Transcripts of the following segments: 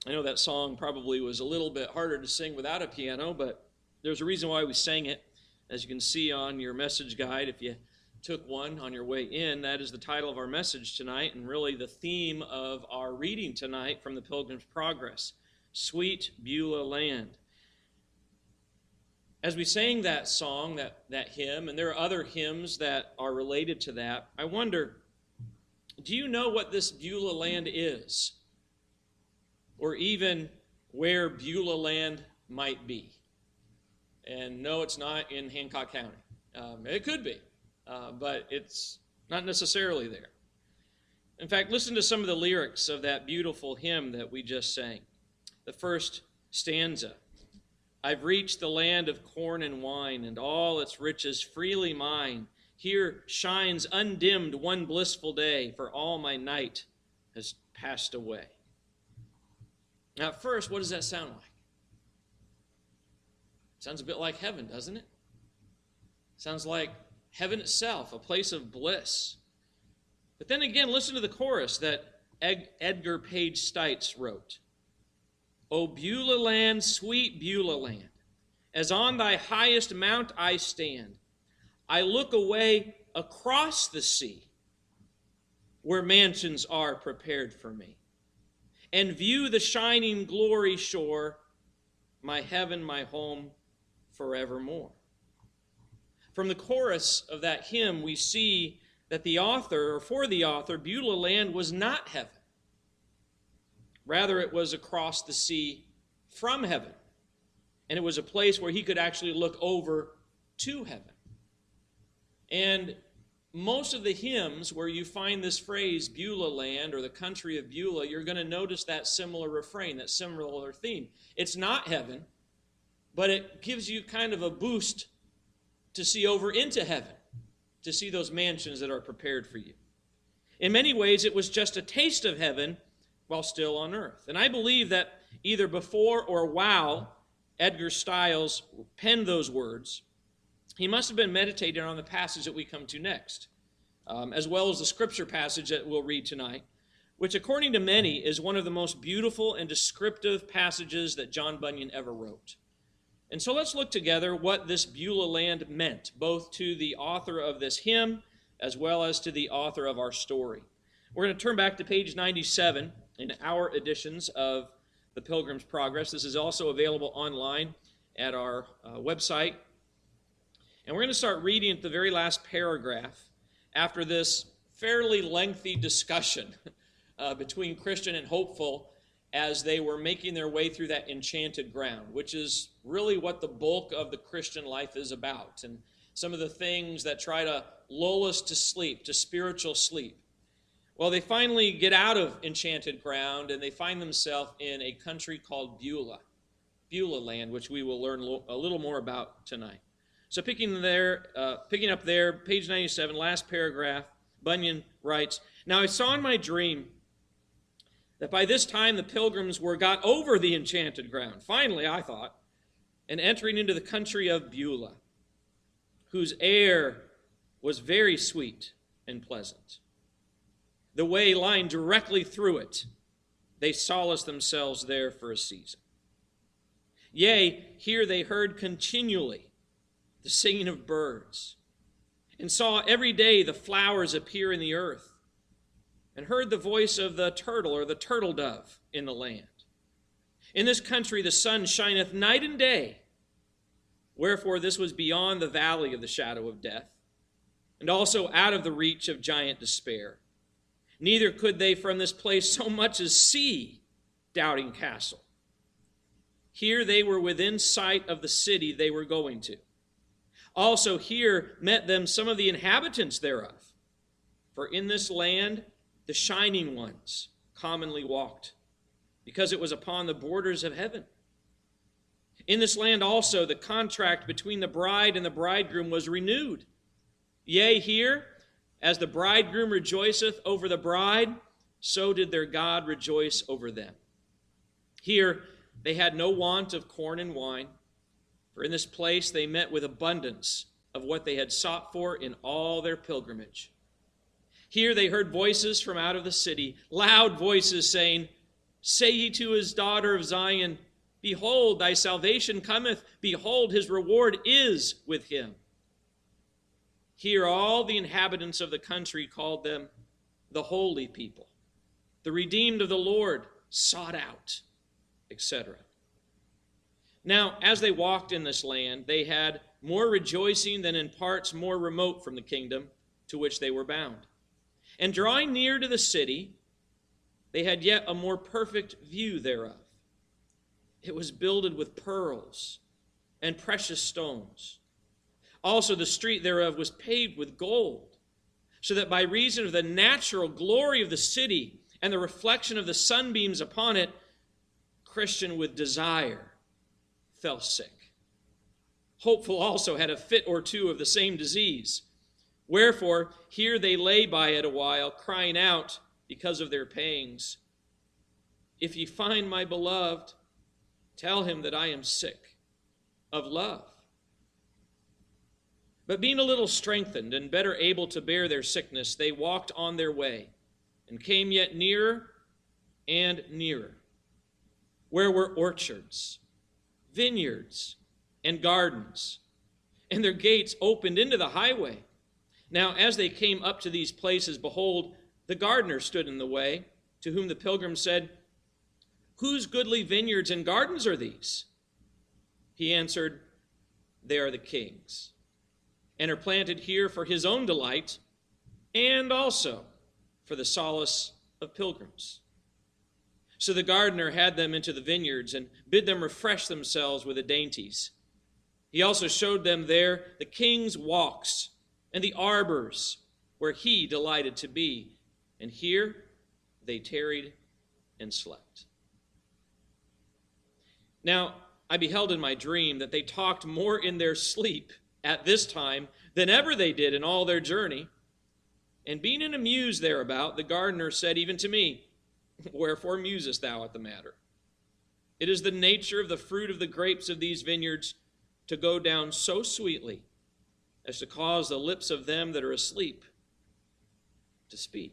I know that song probably was a little bit harder to sing without a piano, but there's a reason why we sang it. As you can see on your message guide, if you took one on your way in, that is the title of our message tonight, and really the theme of our reading tonight from the Pilgrim's Progress, Sweet Beulah Land. As we sang that song, that hymn, and there are other hymns that are related to that, I wonder, do you know what this Beulah land is? Or even where Beulah land might be? And no, it's not in Hancock County. It could be, but it's not necessarily there. In fact, listen to some of the lyrics of that beautiful hymn that we just sang. The first stanza. I've reached the land of corn and wine, and all its riches freely mine. Here shines undimmed one blissful day, for all my night has passed away. Now, at first, what does that sound like? Sounds a bit like heaven, doesn't it? Sounds like heaven itself, a place of bliss. But then again, listen to the chorus that Edgar Page Stites wrote. O Beulah land, sweet Beulah land, as on thy highest mount I stand, I look away across the sea, where mansions are prepared for me, and view the shining glory shore, my heaven, my home, forevermore. From the chorus of that hymn, we see that the author, or for the author, Beulah land was not heaven. Rather, it was across the sea from heaven. And it was a place where he could actually look over to heaven. And most of the hymns where you find this phrase, Beulah land, or the country of Beulah, you're going to notice that similar refrain, that similar theme. It's not heaven, but it gives you kind of a boost to see over into heaven, to see those mansions that are prepared for you. In many ways, it was just a taste of heaven while still on earth. And I believe that either before or while Edgar Stiles penned those words, he must have been meditating on the passage that we come to next, as well as the scripture passage that we'll read tonight, which according to many is one of the most beautiful and descriptive passages that John Bunyan ever wrote. And so let's look together what this Beulah land meant, both to the author of this hymn as well as to the author of our story. We're going to turn back to page 97 in our editions of the Pilgrim's Progress. This is also available online at our website. And we're going to start reading at the very last paragraph after this fairly lengthy discussion between Christian and Hopeful as they were making their way through that enchanted ground, which is really what the bulk of the Christian life is about, and some of the things that try to lull us to sleep, to spiritual sleep. Well, they finally get out of enchanted ground, and they find themselves in a country called Beulah land, which we will learn a little more about tonight. So picking up there, page 97, last paragraph, Bunyan writes, Now I saw in my dream that by this time the pilgrims were got over the enchanted ground, finally, I thought, and entering into the country of Beulah, whose air was very sweet and pleasant. The way lying directly through it, they solaced themselves there for a season. Yea, here they heard continually the singing of birds, and saw every day the flowers appear in the earth, and heard the voice of the turtle or the turtle dove in the land. In this country the sun shineth night and day, wherefore this was beyond the valley of the shadow of death, and also out of the reach of giant despair. Neither could they from this place so much as see Doubting Castle. Here they were within sight of the city they were going to. Also here met them some of the inhabitants thereof. For in this land the shining ones commonly walked, because it was upon the borders of heaven. In this land also the contract between the bride and the bridegroom was renewed. Yea, here, as the bridegroom rejoiceth over the bride, so did their God rejoice over them. Here they had no want of corn and wine, for in this place they met with abundance of what they had sought for in all their pilgrimage. Here they heard voices from out of the city, loud voices saying, Say ye to his daughter of Zion, behold, thy salvation cometh. Behold, his reward is with him. Here all the inhabitants of the country called them the holy people, the redeemed of the Lord, sought out, etc. Now, as they walked in this land, they had more rejoicing than in parts more remote from the kingdom to which they were bound. And drawing near to the city, they had yet a more perfect view thereof. It was builded with pearls and precious stones. Also the street thereof was paved with gold, so that by reason of the natural glory of the city and the reflection of the sunbeams upon it, Christian with desire fell sick. Hopeful also had a fit or two of the same disease. Wherefore here they lay by it a while, crying out because of their pangs, If ye find my beloved, tell him that I am sick of love. But being a little strengthened and better able to bear their sickness, they walked on their way and came yet nearer and nearer, where were orchards, vineyards, and gardens, and their gates opened into the highway. Now, as they came up to these places, behold, the gardener stood in the way, to whom the pilgrims said, Whose goodly vineyards and gardens are these? He answered, They are the king's, and are planted here for his own delight, and also for the solace of pilgrims. So the gardener had them into the vineyards, and bid them refresh themselves with the dainties. He also showed them there the king's walks, and the arbors where he delighted to be. And here they tarried and slept. Now, I beheld in my dream that they talked more in their sleep at this time than ever they did in all their journey. And being amused thereabout, the gardener said even to me, Wherefore musest thou at the matter? It is the nature of the fruit of the grapes of these vineyards to go down so sweetly as to cause the lips of them that are asleep to speak.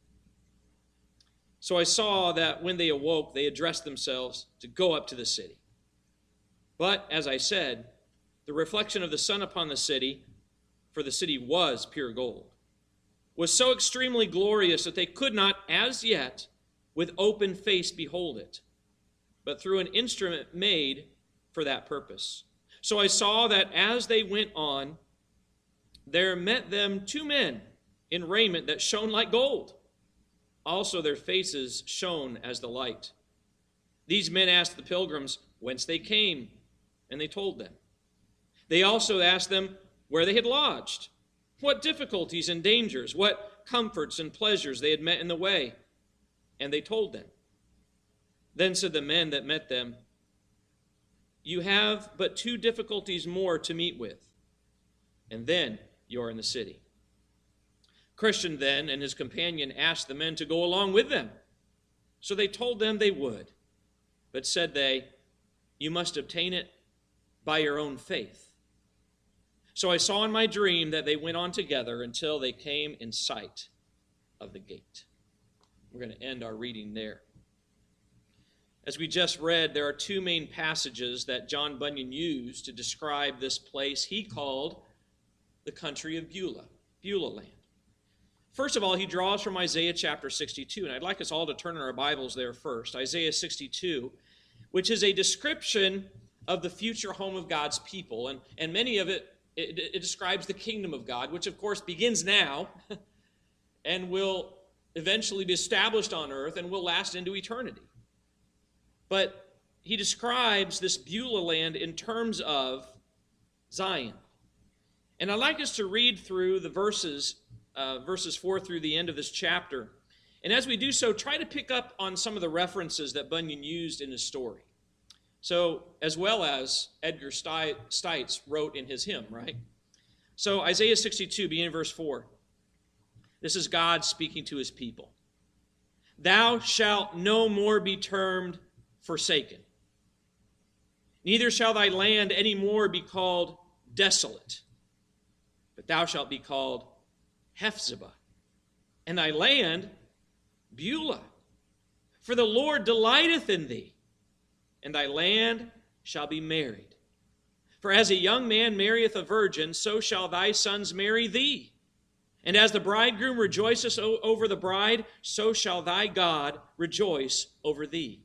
So I saw that when they awoke, they addressed themselves to go up to the city. But, as I said, the reflection of the sun upon the city, for the city was pure gold, was so extremely glorious that they could not, as yet, with open face behold it, but through an instrument made for that purpose. So I saw that as they went on, there met them two men in raiment that shone like gold. Also their faces shone as the light. These men asked the pilgrims whence they came, and they told them. They also asked them where they had lodged, what difficulties and dangers, what comforts and pleasures they had met in the way, and they told them. Then said the men that met them, You have but two difficulties more to meet with, and then you are in the city. Christian then and his companion asked the men to go along with them. So they told them they would. But said they, You must obtain it by your own faith. So I saw in my dream that they went on together until they came in sight of the gate. We're going to end our reading there. As we just read, there are two main passages that John Bunyan used to describe this place he called the country of Beulah, Beulah land. First of all, he draws from Isaiah chapter 62, and I'd like us all to turn in our Bibles there first. Isaiah 62, which is a description of the future home of God's people, and many of it describes the kingdom of God, which of course begins now and will eventually be established on earth and will last into eternity. But he describes this Beulah land in terms of Zion. And I'd like us to read through the verses 4 through the end of this chapter. And as we do so, try to pick up on some of the references that Bunyan used in his story. So, as well as Edgar Stites wrote in his hymn, right? So, Isaiah 62, beginning in verse 4. This is God speaking to his people. Thou shalt no more be termed forsaken. Neither shall thy land any more be called desolate, but thou shalt be called Hephzibah, and thy land Beulah. For the Lord delighteth in thee, and thy land shall be married. For as a young man marrieth a virgin, so shall thy sons marry thee. And as the bridegroom rejoiceth over the bride, so shall thy God rejoice over thee.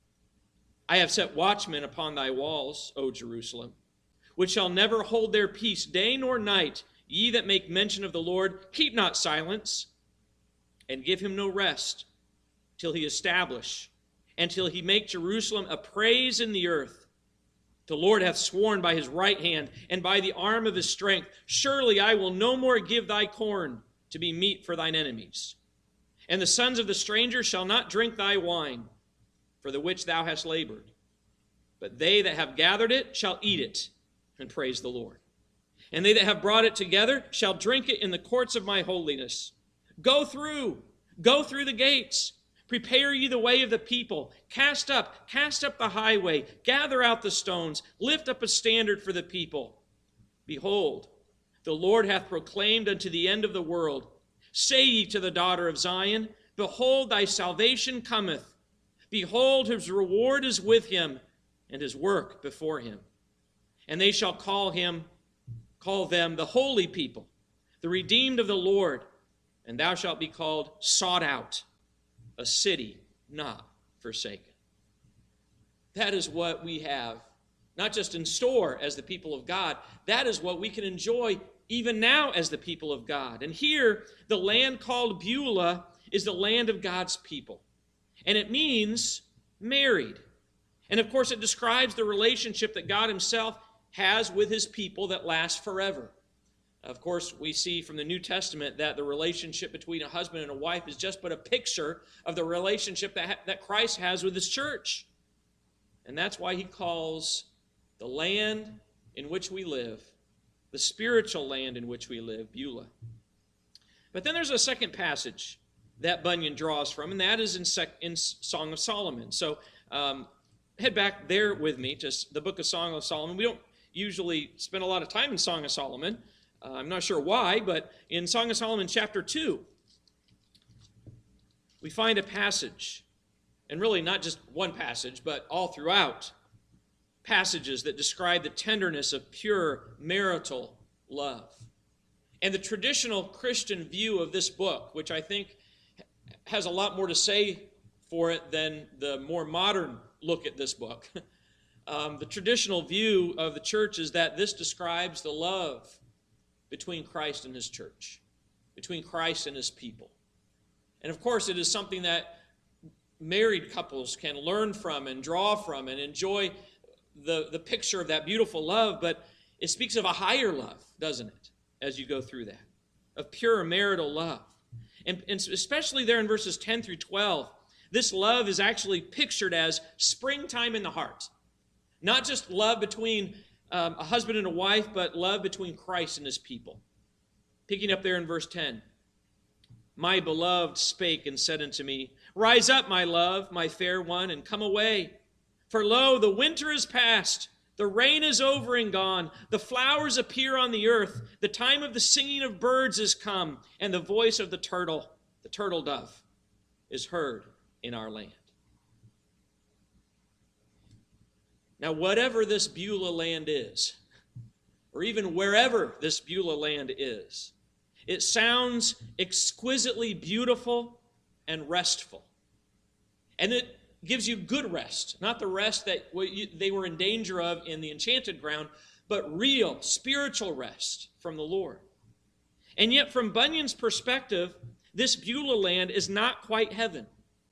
I have set watchmen upon thy walls, O Jerusalem, which shall never hold their peace day nor night. Ye that make mention of the Lord, keep not silence, and give him no rest, till he establish, and till he make Jerusalem a praise in the earth. The Lord hath sworn by his right hand, and by the arm of his strength, surely I will no more give thy corn to be meat for thine enemies. And the sons of the stranger shall not drink thy wine, for the which thou hast labored. But they that have gathered it shall eat it, and praise the Lord. And they that have brought it together shall drink it in the courts of my holiness. Go through the gates. Prepare ye the way of the people. Cast up the highway. Gather out the stones. Lift up a standard for the people. Behold, the Lord hath proclaimed unto the end of the world. Say ye to the daughter of Zion, behold, thy salvation cometh. Behold, his reward is with him, and his work before him. And they shall call them the holy people, the redeemed of the Lord, and thou shalt be called sought out, a city not forsaken. That is what we have, not just in store as the people of God, that is what we can enjoy even now as the people of God. And here, the land called Beulah is the land of God's people. And it means married. And of course, it describes the relationship that God himself has with his people that lasts forever. Of course, we see from the New Testament that the relationship between a husband and a wife is just but a picture of the relationship that Christ has with his church. And that's why he calls the land in which we live, the spiritual land in which we live, Beulah. But then there's a second passage that Bunyan draws from, and that is in Song of Solomon. So head back there with me to the book of Song of Solomon. We don't usually spend a lot of time in Song of Solomon. I'm not sure why, but in Song of Solomon chapter 2, we find a passage, and really not just one passage, but all throughout, passages that describe the tenderness of pure marital love. And the traditional Christian view of this book, which I think has a lot more to say for it than the more modern look at this book. The traditional view of the church is that this describes the love between Christ and his church, between Christ and his people. And of course, it is something that married couples can learn from and draw from and enjoy the picture of that beautiful love, but it speaks of a higher love, doesn't it, as you go through that, of pure marital love. And especially there in verses 10 through 12, this love is actually pictured as springtime in the heart. Not just love between a husband and a wife, but love between Christ and his people. Picking up there in verse 10. My beloved spake and said unto me, Rise up, my love, my fair one, and come away. For lo, the winter is past, the rain is over and gone, the flowers appear on the earth, the time of the singing of birds is come, and the voice of the turtle dove, is heard in our land. Now, whatever this Beulah land is, or even wherever this Beulah land is, it sounds exquisitely beautiful and restful. And it gives you good rest, not the rest that they were in danger of in the enchanted ground, but real spiritual rest from the Lord. And yet, from Bunyan's perspective, this Beulah land is not quite heaven.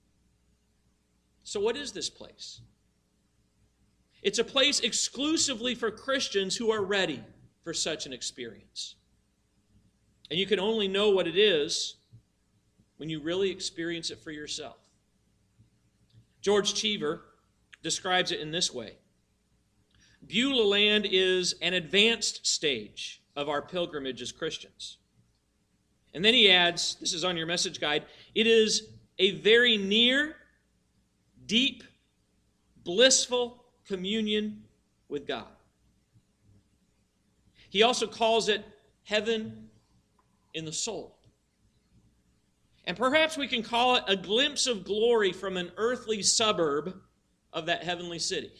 So what is this place? It's a place exclusively for Christians who are ready for such an experience. And you can only know what it is when you really experience it for yourself. George Cheever describes it in this way. Beulah land is an advanced stage of our pilgrimage as Christians. And then he adds, this is on your message guide, it is a very near, deep, blissful communion with God. He also calls it heaven in the soul. And perhaps we can call it a glimpse of glory from an earthly suburb of that heavenly city.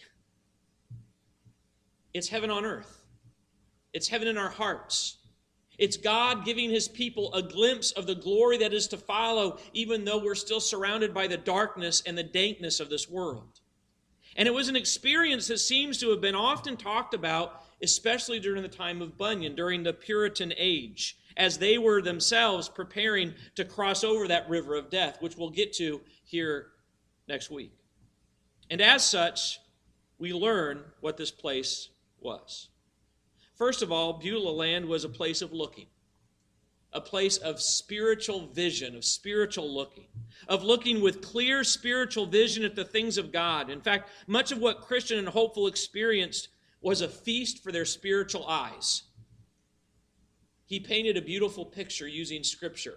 It's heaven on earth. It's heaven in our hearts. It's God giving his people a glimpse of the glory that is to follow, even though we're still surrounded by the darkness and the dankness of this world. And it was an experience that seems to have been often talked about, especially during the time of Bunyan, during the Puritan age, as they were themselves preparing to cross over that river of death, which we'll get to here next week. And as such, we learn what this place was. First of all, Beulah land was a place of looking, a place of spiritual vision, of spiritual looking, of looking with clear spiritual vision at the things of God. In fact, much of what Christian and Hopeful experienced was a feast for their spiritual eyes. He painted a beautiful picture using Scripture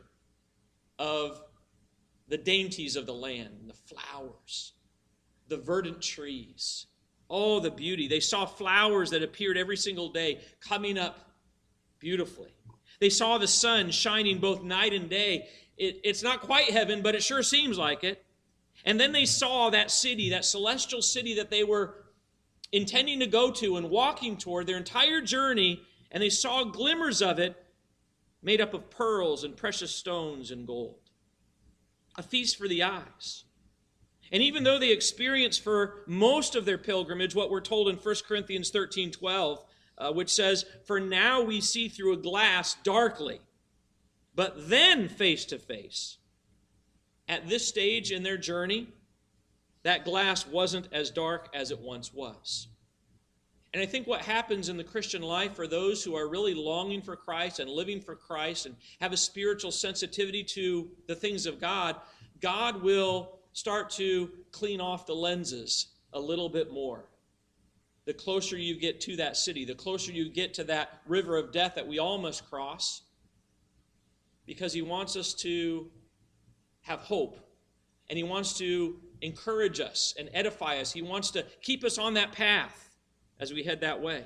of the dainties of the land, the flowers, the verdant trees. Oh, the beauty. They saw flowers that appeared every single day coming up beautifully. They saw the sun shining both night and day. It's not quite heaven, but it sure seems like it. And then they saw that city, that celestial city that they were intending to go to and walking toward their entire journey, and they saw glimmers of it made up of pearls and precious stones and gold. A feast for the eyes. And even though they experienced for most of their pilgrimage what we're told in 1 Corinthians 13:12, which says, "For now we see through a glass darkly, but then face to face." At this stage in their journey, that glass wasn't as dark as it once was. And I think what happens in the Christian life for those who are really longing for Christ and living for Christ and have a spiritual sensitivity to the things of God, God will start to clean off the lenses a little bit more. The closer you get to that city, the closer you get to that river of death that we all must cross, because he wants us to have hope, and he wants to encourage us and edify us. He wants to keep us on that path as we head that way.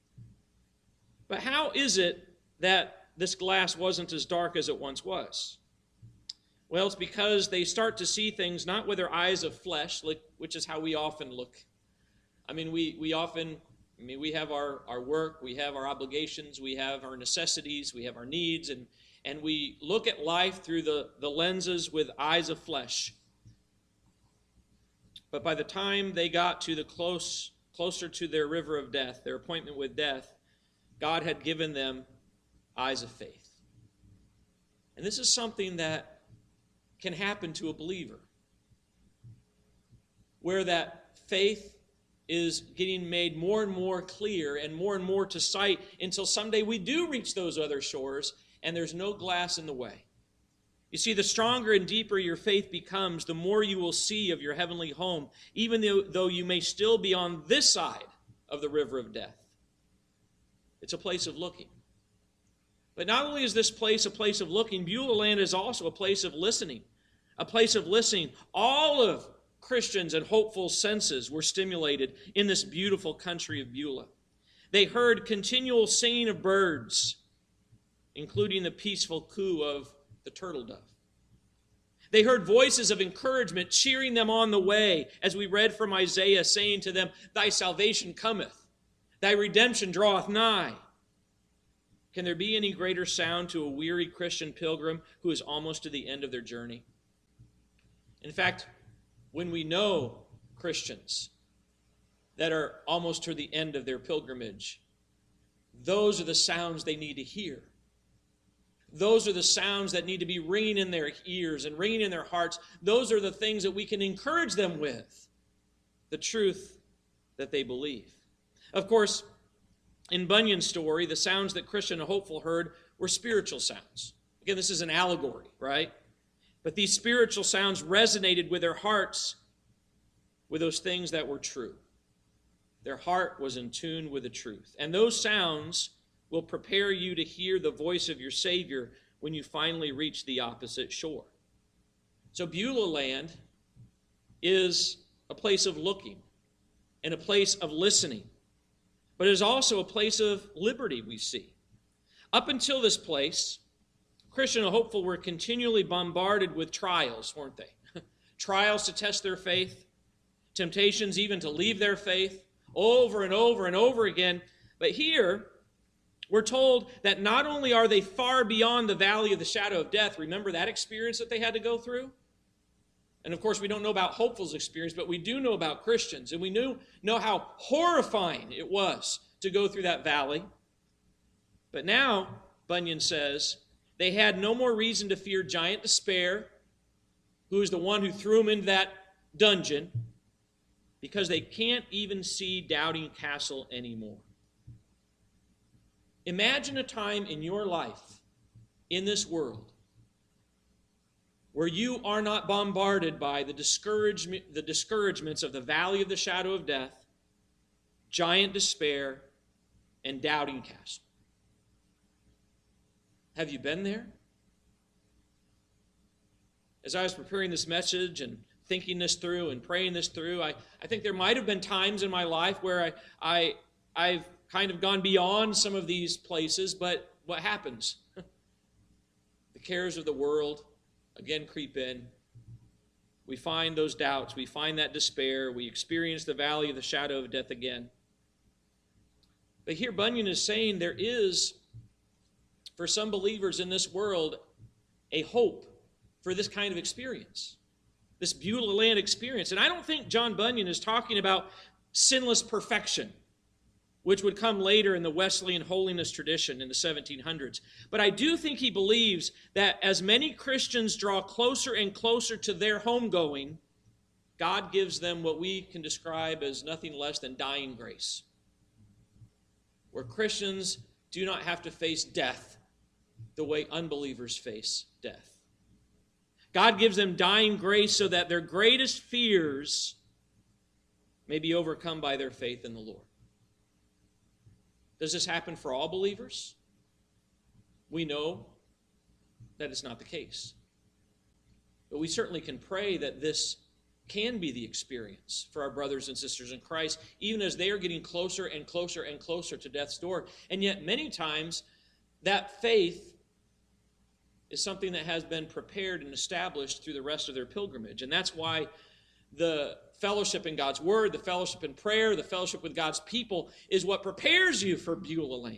But how is it that this glass wasn't as dark as it once was? Well, it's because they start to see things not with their eyes of flesh, which is how we often look. I mean, we have our work, we have our obligations, we have our necessities, we have our needs, and we look at life through the lenses with eyes of flesh. But by the time they got to the closer to their river of death, their appointment with death, God had given them eyes of faith. And this is something that can happen to a believer, where that faith is getting made more and more clear and more to sight until someday we do reach those other shores and there's no glass in the way. You see, the stronger and deeper your faith becomes, the more you will see of your heavenly home, even though you may still be on this side of the river of death. It's a place of looking. But not only is this place a place of looking, Beulah land is also a place of listening. A place of listening. All of Christians and hopeful senses were stimulated in this beautiful country of Beulah. They heard continual singing of birds, including the peaceful coo of the turtle dove. They heard voices of encouragement cheering them on the way, as we read from Isaiah, saying to them, "Thy salvation cometh, thy redemption draweth nigh." Can there be any greater sound to a weary Christian pilgrim who is almost to the end of their journey? In fact, when we know Christians that are almost to the end of their pilgrimage, those are the sounds they need to hear. Those are the sounds that need to be ringing in their ears and ringing in their hearts. Those are the things that we can encourage them with, the truth that they believe. Of course, in Bunyan's story, the sounds that Christian and Hopeful heard were spiritual sounds. Again, this is an allegory, right? But these spiritual sounds resonated with their hearts with those things that were true. Their heart was in tune with the truth. And those sounds will prepare you to hear the voice of your Savior when you finally reach the opposite shore. So Beulah land is a place of looking and a place of listening. But it is also a place of liberty, we see. Up until this place, Christian and hopeful were continually bombarded with trials, weren't they? Trials to test their faith, temptations even to leave their faith over and over and over again. But here, we're told that not only are they far beyond the valley of the shadow of death, remember that experience that they had to go through? And of course, we don't know about hopeful's experience, but we do know about Christians, and we know how horrifying it was to go through that valley. But now, Bunyan says, they had no more reason to fear giant despair, who is the one who threw them into that dungeon, because they can't even see Doubting Castle anymore. Imagine a time in your life, in this world, where you are not bombarded by the discouragements of the valley of the shadow of death, giant despair, and Doubting Castle. Have you been there? As I was preparing this message and thinking this through and praying this through, I think there might have been times in my life where I've kind of gone beyond some of these places, but what happens? The cares of the world again creep in. We find those doubts. We find that despair. We experience the valley of the shadow of death again. But here Bunyan is saying there is, for some believers in this world, a hope for this kind of experience, this Beulah Land experience. And I don't think John Bunyan is talking about sinless perfection, which would come later in the Wesleyan holiness tradition in the 1700s. But I do think he believes that as many Christians draw closer and closer to their homegoing, God gives them what we can describe as nothing less than dying grace, where Christians do not have to face death the way unbelievers face death. God gives them dying grace so that their greatest fears may be overcome by their faith in the Lord. Does this happen for all believers? We know that it's not the case. But we certainly can pray that this can be the experience for our brothers and sisters in Christ, even as they are getting closer and closer and closer to death's door. And yet many times that faith is something that has been prepared and established through the rest of their pilgrimage. And that's why the fellowship in God's Word, the fellowship in prayer, the fellowship with God's people is what prepares you for Beulah Land.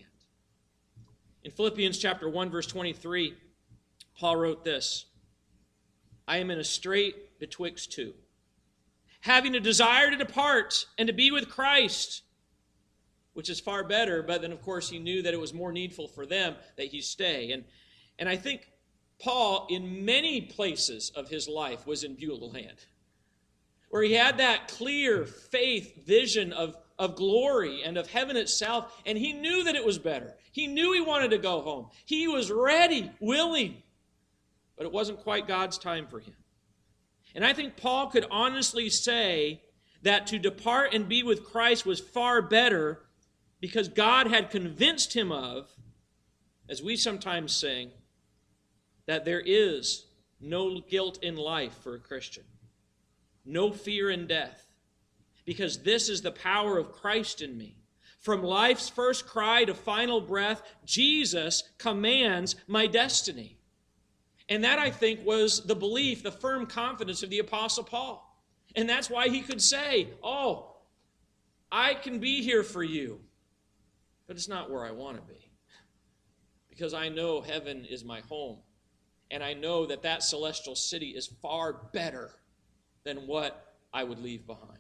In Philippians chapter 1, verse 23, Paul wrote this, I am in a strait betwixt two, having a desire to depart and to be with Christ, which is far better, but then of course he knew that it was more needful for them that he stay. And I think Paul, in many places of his life, was in Beulah Land, where he had that clear faith vision of glory and of heaven itself, and he knew that it was better. He knew he wanted to go home. He was ready, willing, but it wasn't quite God's time for him. And I think Paul could honestly say that to depart and be with Christ was far better because God had convinced him of, as we sometimes sing, that there is no guilt in life for a Christian. No fear in death, because this is the power of Christ in me. From life's first cry to final breath, Jesus commands my destiny. And that, I think, was the belief, the firm confidence of the Apostle Paul. And that's why he could say, oh, I can be here for you, but it's not where I want to be, because I know heaven is my home, and I know that that celestial city is far better than what I would leave behind.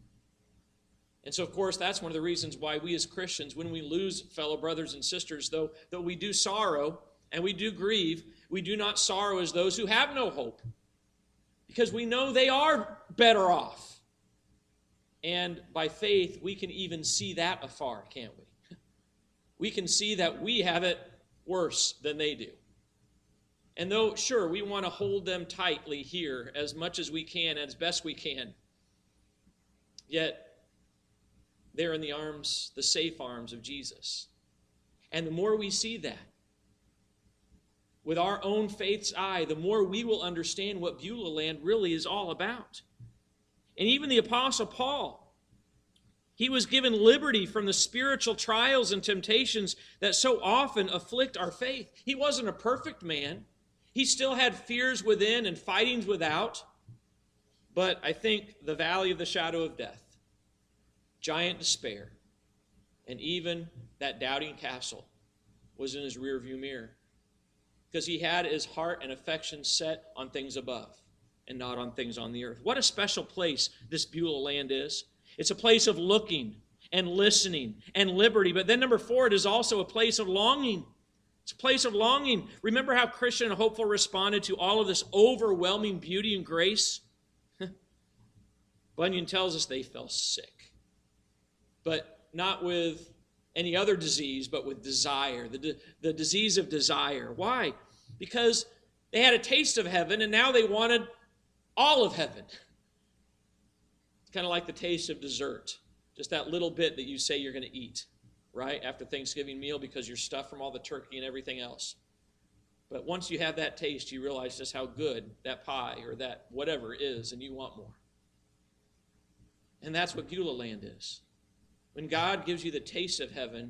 And so, of course, that's one of the reasons why we as Christians, when we lose fellow brothers and sisters, though we do sorrow and we do grieve, we do not sorrow as those who have no hope, because we know they are better off. And by faith, we can even see that afar, can't we? We can see that we have it worse than they do. And though, sure, we want to hold them tightly here as much as we can, as best we can, yet they're in the arms, the safe arms of Jesus. And the more we see that, with our own faith's eye, the more we will understand what Beulah Land really is all about. And even the Apostle Paul, He was given liberty from the spiritual trials and temptations that so often afflict our faith. He wasn't a perfect man. He still had fears within and fightings without. But I think the valley of the shadow of death, giant despair, and even that doubting castle was in his rearview mirror. Because he had his heart and affection set on things above and not on things on the earth. What a special place this Beulah land is. It's a place of looking and listening and liberty. But then number 4, it is also a place of longing. It's a place of longing. Remember how Christian and Hopeful responded to all of this overwhelming beauty and grace? Bunyan tells us they fell sick. But not with any other disease, but with desire. The disease of desire. Why? Because they had a taste of heaven, and now they wanted all of heaven. Kind of like the taste of dessert. Just that little bit that you say you're going to eat, right? After Thanksgiving meal because you're stuffed from all the turkey and everything else. But once you have that taste, you realize just how good that pie or that whatever is, and you want more. And that's what Beulah land is. When God gives you the taste of heaven,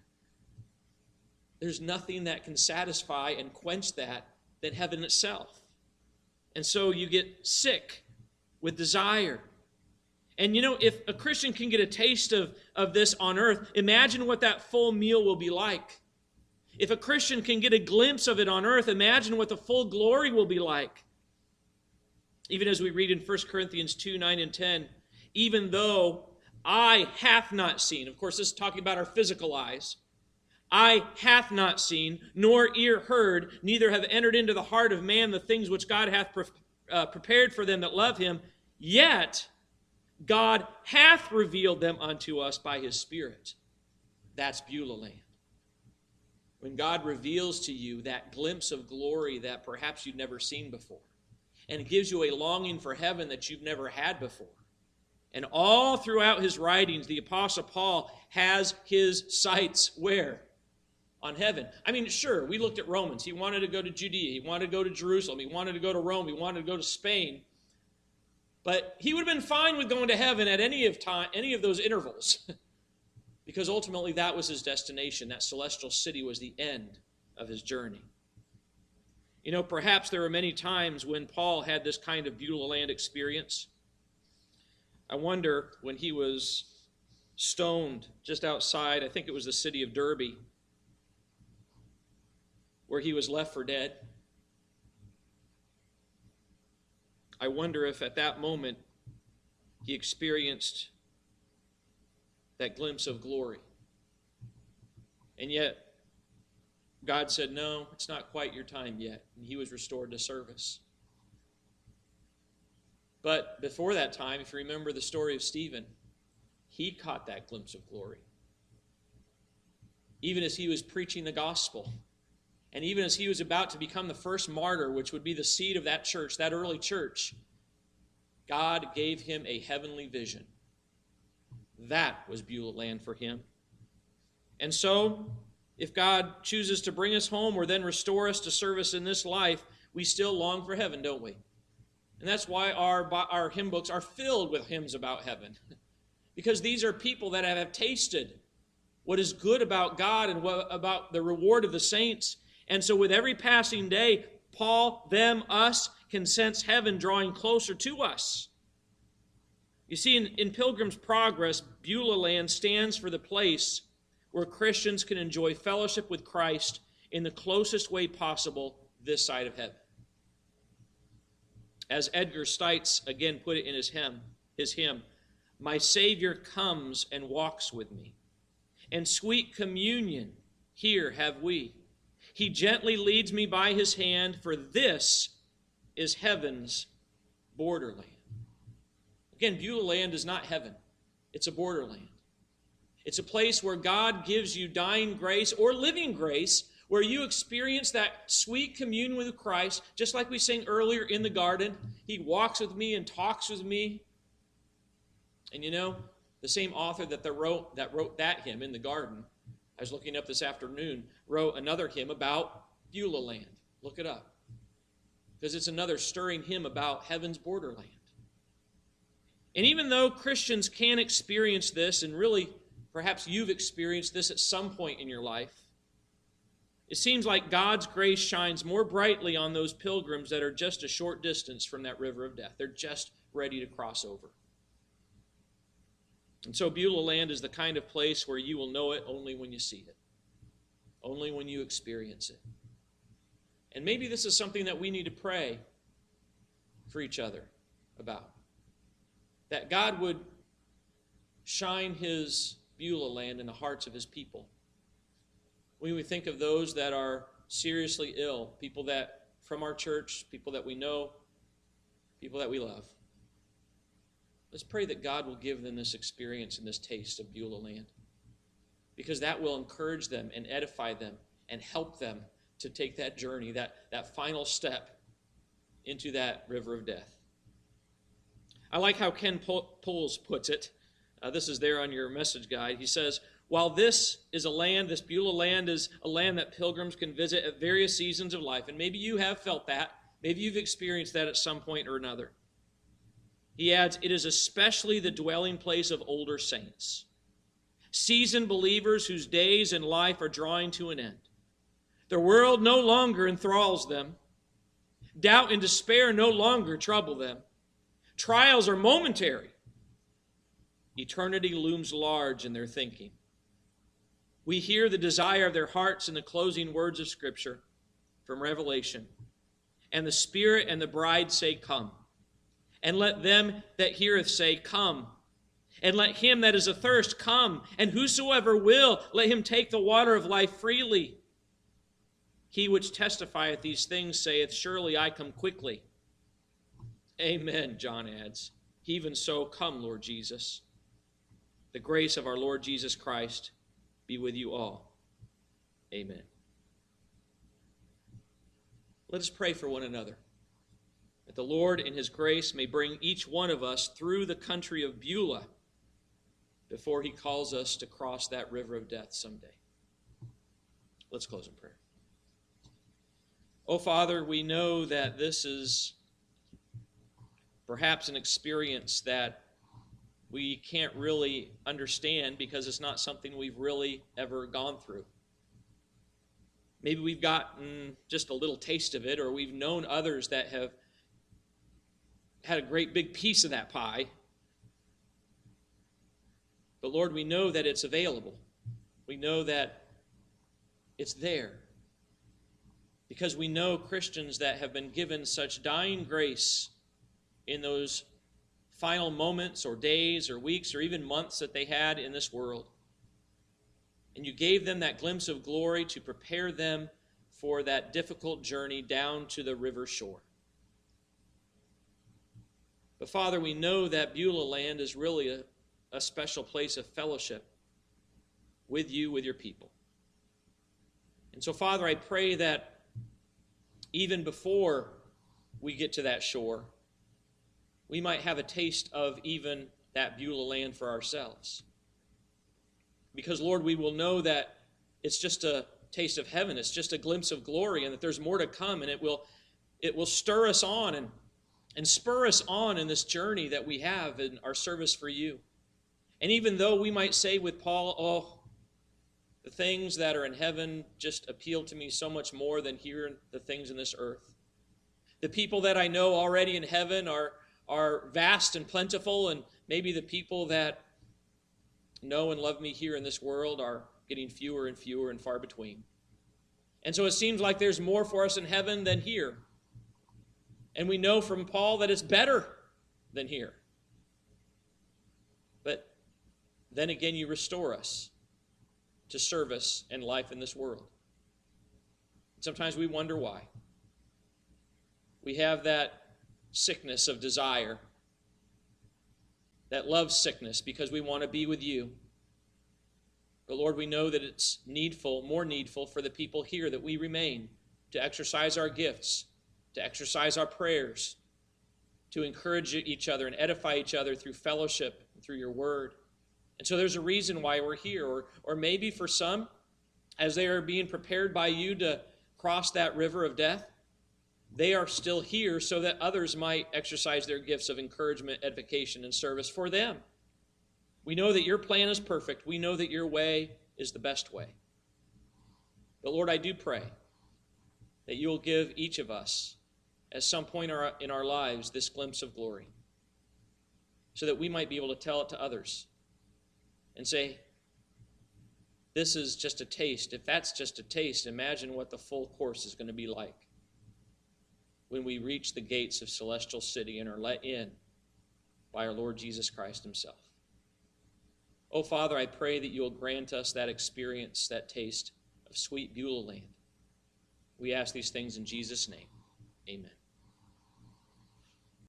there's nothing that can satisfy and quench that than heaven itself. And so you get sick with desire. And you know, if a Christian can get a taste of this on earth, imagine what that full meal will be like. If a Christian can get a glimpse of it on earth, imagine what the full glory will be like. Even as we read in 1 Corinthians 2, 9 and 10, even though eye hath not seen, of course this is talking about our physical eyes, eye hath not seen, nor ear heard, neither have entered into the heart of man the things which God hath prepared for them that love him, yet God hath revealed them unto us by his Spirit. That's Beulah land. When God reveals to you that glimpse of glory that perhaps you've never seen before, and it gives you a longing for heaven that you've never had before. And all throughout his writings, the Apostle Paul has his sights where? On heaven. I mean, sure, we looked at Romans. He wanted to go to Judea. He wanted to go to Jerusalem. He wanted to go to Rome. He wanted to go to Spain. But he would have been fine with going to heaven at any of those intervals. Because ultimately that was his destination. That celestial city was the end of his journey. You know, perhaps there were many times when Paul had this kind of Beulah land experience. I wonder when he was stoned just outside, I think it was the city of Derbe, where he was left for dead. I wonder if at that moment he experienced that glimpse of glory. And yet, God said, no, it's not quite your time yet. And he was restored to service. But before that time, if you remember the story of Stephen, he caught that glimpse of glory. Even as he was preaching the gospel, and even as he was about to become the first martyr, which would be the seed of that church, that early church, God gave him a heavenly vision. That was Beulah land for him. And so, if God chooses to bring us home or then restore us to service in this life, we still long for heaven, don't we? And that's why our hymn books are filled with hymns about heaven. Because these are people that have tasted what is good about God and about the reward of the saints. And so with every passing day, Paul, them, us, can sense heaven drawing closer to us. You see, in Pilgrim's Progress, Beulah land stands for the place where Christians can enjoy fellowship with Christ in the closest way possible this side of heaven. As Edgar Stites again put it in his hymn, my Savior comes and walks with me, and sweet communion here have we. He gently leads me by his hand, for this is heaven's borderland. Again, Beulah land is not heaven. It's a borderland. It's a place where God gives you dying grace or living grace, where you experience that sweet communion with Christ, just like we sang earlier in the garden. He walks with me and talks with me. And you know, the same author that wrote that hymn in the garden, I was looking up this afternoon, wrote another hymn about Beulah land. Look it up. Because it's another stirring hymn about heaven's borderland. And even though Christians can experience this, and really perhaps you've experienced this at some point in your life, it seems like God's grace shines more brightly on those pilgrims that are just a short distance from that river of death. They're just ready to cross over. And so Beulah Land is the kind of place where you will know it only when you see it, only when you experience it. And maybe this is something that we need to pray for each other about. That God would shine His Beulah Land in the hearts of His people. When we think of those that are seriously ill, people that from our church, people that we know, people that we love, let's pray that God will give them this experience and this taste of Beulah Land, because that will encourage them and edify them and help them to take that journey, that final step into that river of death. I like how Ken Poles puts it. This is there on your message guide. He says, while this Beulah Land is a land that pilgrims can visit at various seasons of life, and maybe you have felt that, maybe you've experienced that at some point or another. He adds, it is especially the dwelling place of older saints, seasoned believers whose days in life are drawing to an end. The world no longer enthralls them. Doubt and despair no longer trouble them. Trials are momentary. Eternity looms large in their thinking. We hear the desire of their hearts in the closing words of Scripture from Revelation. And the Spirit and the bride say, come. And let them that heareth say, come. And let him that is athirst come. And whosoever will, let him take the water of life freely. He which testifieth these things saith, surely I come quickly. Amen, John adds. Even so, come, Lord Jesus. The grace of our Lord Jesus Christ be with you all. Amen. Let us pray for one another, that the Lord in His grace may bring each one of us through the country of Beulah before He calls us to cross that river of death someday. Let's close in prayer. Oh, Father, we know that this is perhaps an experience that we can't really understand because it's not something we've really ever gone through. Maybe we've gotten just a little taste of it, or we've known others that have had a great big piece of that pie. But Lord, we know that it's available. We know that it's there. Because we know Christians that have been given such dying grace in those final moments or days or weeks or even months that they had in this world. And you gave them that glimpse of glory to prepare them for that difficult journey down to the river shore. But Father, we know that Beulah Land is really a special place of fellowship with you, with your people. And so, Father, I pray that even before we get to that shore, we might have a taste of even that Beulah Land for ourselves. Because, Lord, we will know that it's just a taste of heaven. It's just a glimpse of glory, and that there's more to come, and it will stir us on and spur us on in this journey that we have in our service for you. And even though we might say with Paul, oh, the things that are in heaven just appeal to me so much more than here the things in this earth. The people that I know already in heaven are vast and plentiful, and maybe the people that know and love me here in this world are getting fewer and fewer and far between. And so it seems like there's more for us in heaven than here. And we know from Paul that it's better than here. But then again, you restore us to service and life in this world. Sometimes we wonder why. We have that sickness of desire, that love sickness, because we want to be with you. But Lord, we know that it's needful, more needful for the people here that we remain, to exercise our gifts, to exercise our prayers, to encourage each other and edify each other through fellowship and through your word. And so there's a reason why we're here. Or maybe for some, as they are being prepared by you to cross that river of death, they are still here so that others might exercise their gifts of encouragement, edification, and service for them. We know that your plan is perfect. We know that your way is the best way. But Lord, I do pray that you will give each of us, at some point in our lives, this glimpse of glory, so that we might be able to tell it to others and say, this is just a taste. If that's just a taste, imagine what the full course is going to be like when we reach the gates of Celestial City and are let in by our Lord Jesus Christ himself. Oh, Father, I pray that you will grant us that experience, that taste of sweet Beulah land. We ask these things in Jesus' name. Amen.